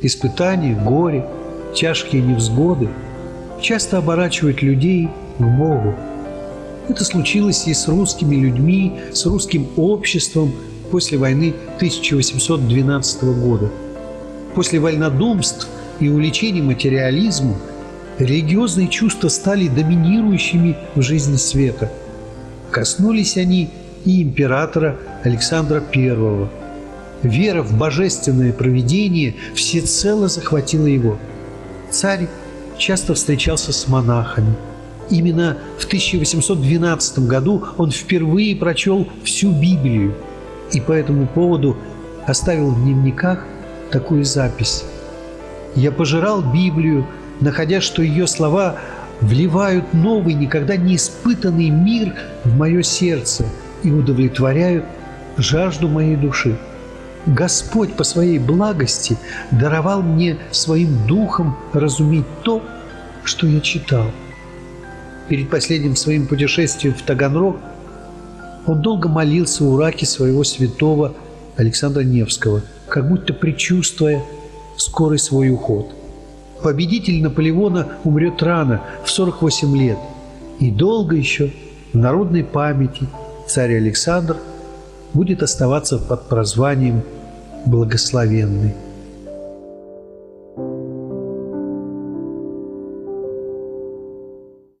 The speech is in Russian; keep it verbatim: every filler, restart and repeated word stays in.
Испытания, горе, тяжкие невзгоды часто оборачивают людей к Богу. Это случилось и с русскими людьми, с русским обществом после войны тысяча восемьсот двенадцатого года. После вольнодумств и увлечений материализмом религиозные чувства стали доминирующими в жизни света. Коснулись они и императора Александра Первого. Вера в божественное провидение всецело захватила его. Царь часто встречался с монахами. Именно в тысяча восемьсот двенадцатом году он впервые прочел всю Библию и по этому поводу оставил в дневниках такую запись: «Я пожирал Библию, находя, что ее слова вливают новый, никогда не испытанный мир в мое сердце и удовлетворяют жажду моей души. Господь по своей благости даровал мне своим духом разуметь то, что я читал». Перед последним своим путешествием в Таганрог он долго молился у раки своего святого Александра Невского, как будто предчувствуя скорый свой уход. Победитель Наполеона умрет рано, в сорок восемь лет, и долго еще в народной памяти царь Александр будет оставаться под прозванием «Благословенный».